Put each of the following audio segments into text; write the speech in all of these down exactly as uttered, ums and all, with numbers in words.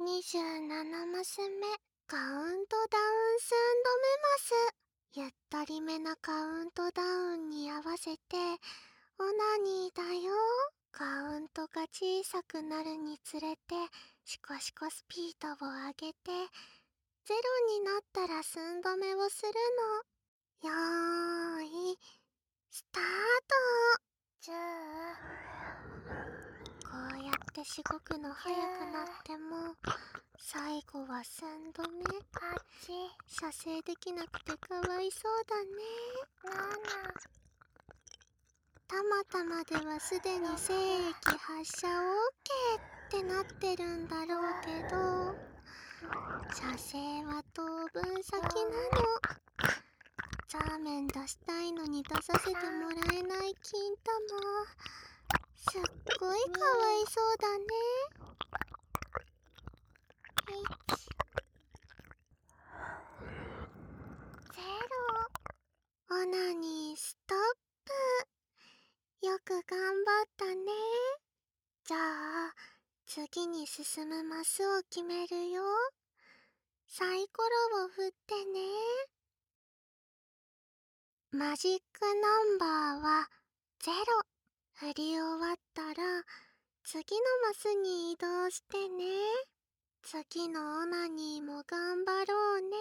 にじゅうななマス目、カウントダウン寸止めマス。ゆったりめなカウントダウンに合わせて、オナニーだよ。カウントが小さくなるにつれて、シコシコスピードを上げて、ゼロになったら寸止めをするの。よーい、スタート。じゃあ、こうやってしごくの早くなっても、最後は寸止め。あっち。射精できなくてかわいそうだね。なな。たまたまではすでに精液発射 オーケー ってなってるんだろうけど、射精は当分先なの。ザーメン出したいのに出させてもらえない金玉。すっごいかわいそうだね。いち、ゼロ。オナニーストップ。よく頑張ったね。じゃあ、次に進むマスを決めるよ。サイコロを振ってね。マジックナンバーはゼロ。振り終わったら、次のマスに移動してね。次のオナニーも頑張ろうね。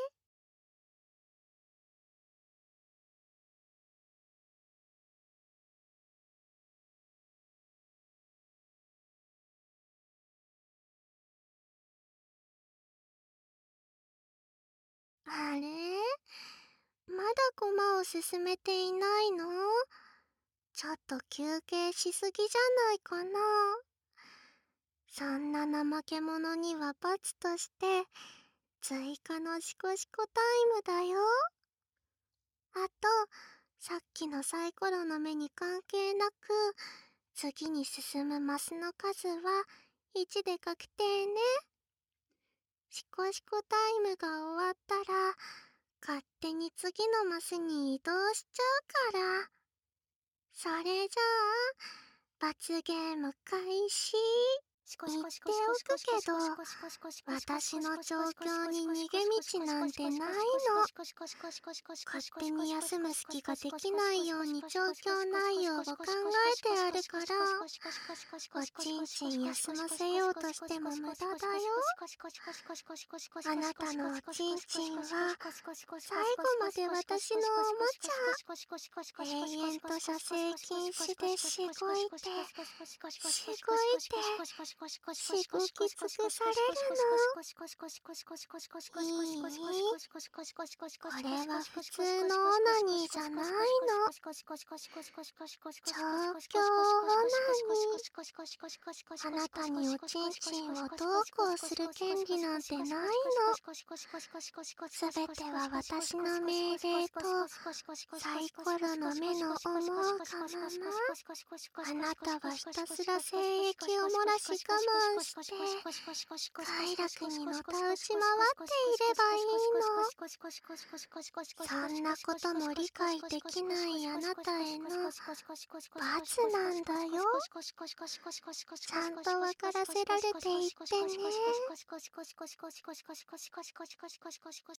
あれ？まだコマを進めていないの？ちょっと休憩しすぎじゃないかな。そんな怠け者には罰として、追加のシコシコタイムだよ。あと、さっきのサイコロの目に関係なく、次に進むマスの数はいちで確定ね。シコシコタイムが終わったら、勝手に次のマスに移動しちゃうから。それじゃあ、罰ゲーム開始。言っておくけど、私の状況に逃げ道なんてないの。勝手に休む隙ができないように状況内容を考えてあるから、おちんちん休ませようとしても無駄だよ。あなたのおちんちんは、最後まで私のおもちゃ。永遠と射精禁止でしごいて、しごいて、しごき尽くされるの。いい？これは普通のオナニーじゃないの。調教オナニー。あなたにおちんちんをどうこうする権利なんてないの。すべては私の命令とサイコロの目の思うがまま。あなたはひたすら精液を漏らし我慢して快楽にのたうち回っていればいいの。そんなことも理解できないあなたへの罰なんだよ。ちゃんと分からせられていってね。